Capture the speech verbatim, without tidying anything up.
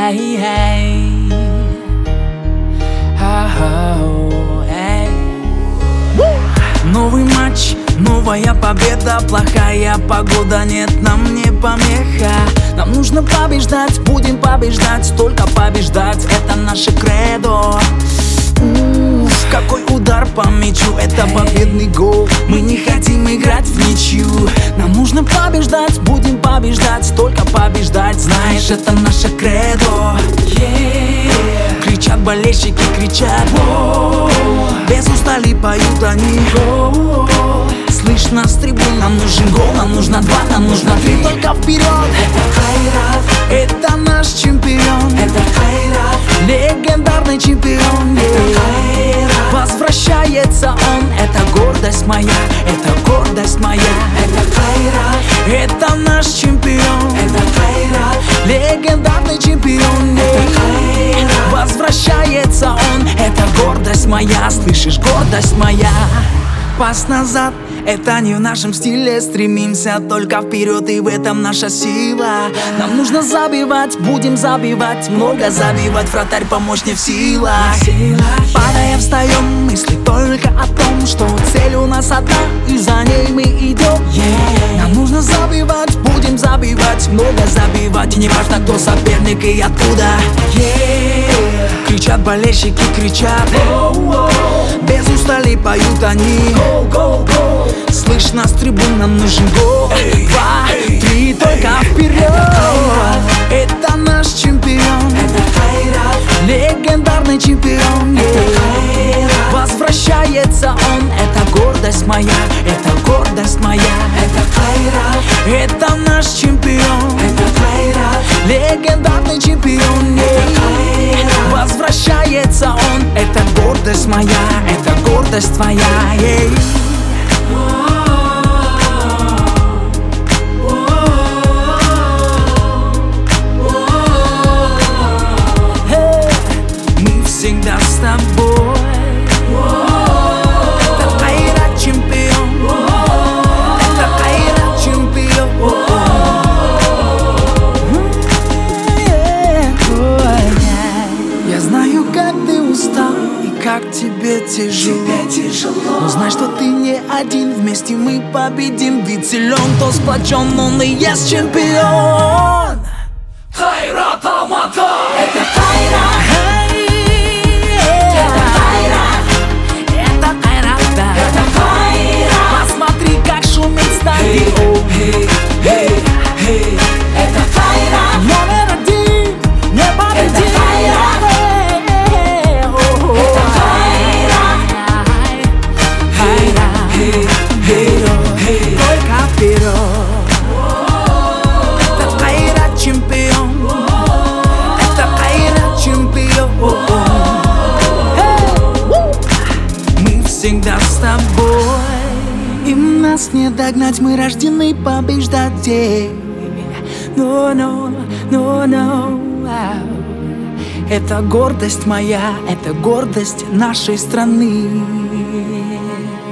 Эй, эй. Ау, эй. Новый матч, новая победа, плохая погода, нет, нам не помеха. Нам нужно побеждать, будем побеждать, только побеждать, это наше кредо. Уф, какой удар по мячу, это победный гол. Мы не хотим играть в ничью. Нам нужно побеждать, будем побеждать, только побеждать, знаешь, это наше кредо. Yeah. Кричат болельщики, кричат, oh. Без устали поют они, oh. Слышно с трибун, нам нужен гол, нам нужно два, нам нужно три, только вперед. Это Кайрат, это наш чемпион, это Кайрат, легендарный чемпион, yeah. Возвращается он, это гордость моя, это гордость моя, это Кайрат, это наш чемпион, это Кайрат, легендарный чемпион, yeah. Возвращается он, это гордость моя, слышишь, гордость моя. Пас назад, это не в нашем стиле, стремимся только вперед, и в этом наша сила. Нам нужно забивать, будем забивать, много забивать, вратарь помочь не в силах. Падая встаем, мысли только о том, что цель у нас одна, и за ней мы идем. Нам нужно забивать, будем забивать, много забивать, и не важно, кто соперник и откуда. Кричат болельщики, кричат, без устали поют они. Слышно с трибун, нам нужен гол. Два, три, только вперед. Это наш чемпион, это Кайрат, легендарный чемпион, yeah. Возвращается он, это гордость моя, это гордость моя, это Кайрат, это наш чемпион, это Кайрат, легендарный чемпион, yeah. Возвращается он, это гордость моя, это гордость твоя, yeah. Всегда с тобой. Это Кайрат чемпион. Это Кайрат чемпион. Я знаю, как ты устал и как тебе тяжело. Но знай, что ты не один, вместе мы победим. Ведь силен, кто сплочен, он и есть чемпион. Кайрат Алматы. Это Кайрат. Hey, hey, hey, это Кайрат, номер один, не победим. Это Кайрат, это Кайрат, Кайрат, hey, hey, hey, только вперед. Это Кайрат чемпион, это Кайрат чемпион. Мы всегда с тобой. Им нас не догнать, мы рождены побеждать. No, no, no, no. Это гордость моя, это гордость нашей страны.